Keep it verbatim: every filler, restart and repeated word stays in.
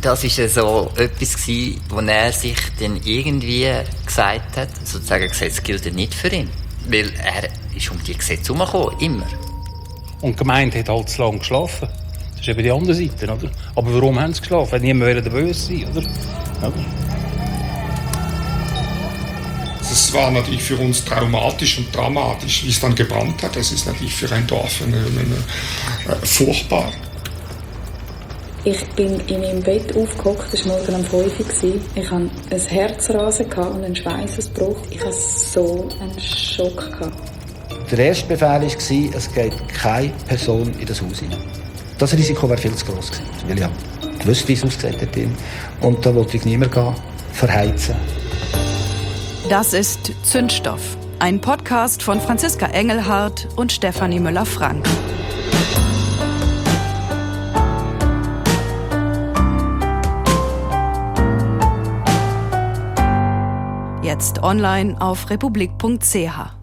das war ja so etwas, wo er sich dann irgendwie gesagt hat, sozusagen, das Gesetz gilt nicht für ihn. Weil er ist um die Gesetze herumgekommen, immer. Und die Gemeinde hat halt zu lange geschlafen. Das ist eben die andere Seite, oder? Aber warum haben sie geschlafen? Niemand will böse sein, oder? oder? Das war natürlich für uns traumatisch und dramatisch, wie es dann gebrannt hat. Das ist natürlich für ein Dorf eine, eine, eine, furchtbar. Ich bin in meinem Bett aufgehockt, es war morgen um fünf Uhr. Ich hatte ein Herzrasen und einen Schweißausbruch. Ich hatte so einen Schock. Der erste Befehl war, es geht keine Person in das Haus hinein. Das Risiko war viel zu gross gewesen, weil ich ja wusste, wie es aussieht dort drin. Und da wollte ich niemand gehen, verheizen. Das ist Zündstoff, ein Podcast von Franziska Engelhardt und Stefanie Müller-Frank. Jetzt online auf republik punkt c h.